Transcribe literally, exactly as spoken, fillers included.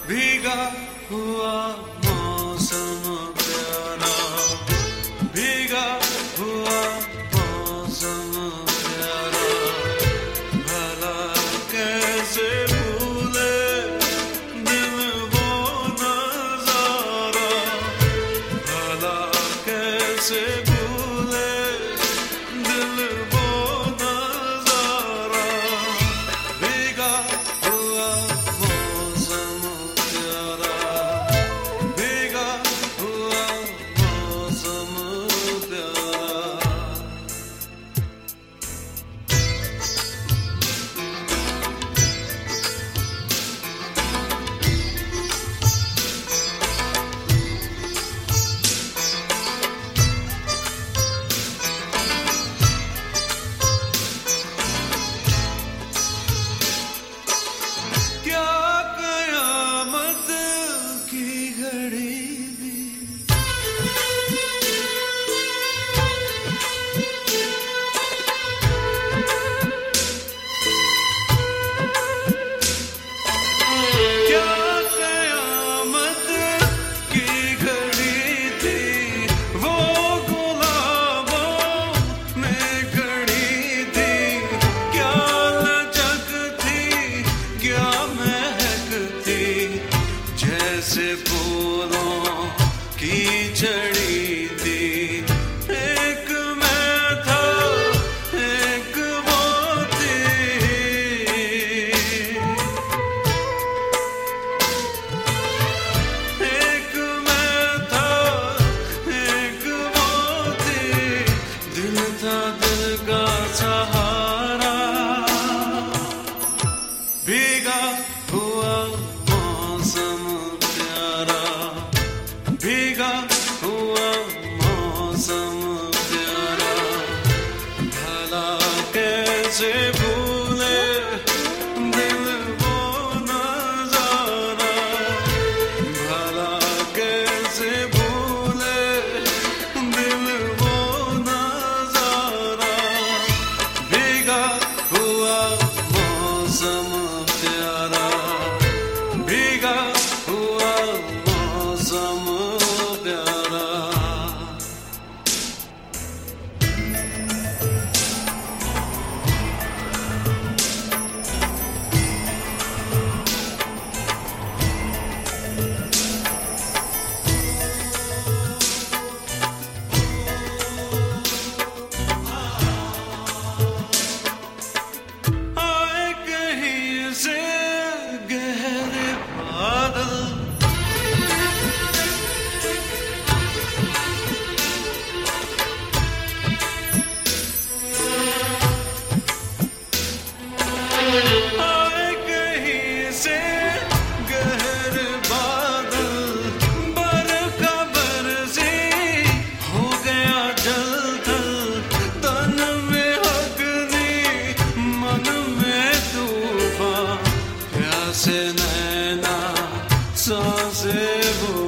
भीगा हुआ मौसम प्यारा, भीगा हुआ मौसम प्यारा, भला कैसे भूले दिल वो नजारा, भला कैसे भूले दिल वो नजारा, भीगा हुआ मौसम प्यारा, भीगा हुआ मौसम प्यारा। क्या कयामत की घड़ी थी, क्या कयामत की घड़ी थी, वो गुलाबों में घड़ी थी, क्या लचक थी, क्या महक थी, जैसे फूलों की चढ़ी थी। एक मैं था, एक वो थी, एक मैं था, एक वो थी, दिल था दिल का सहारा, भीगा हुआ मौसम प्यारा, भीगा हुआ मौसम प्यारा, भला कैसे भूले दिल वो नजारा, भला कैसे भूले दिल वो नजारा, भीगा हुआ मौसम प्यारा, भीगा हुआ मौसम प्यारा। आए कहीं से गहरे बादल, आए कहीं से गहरे बादल, बरखा बरसी हो गया जलथल, तन में अग्नि मन में तूफान, प्यासे नैना सांसें वो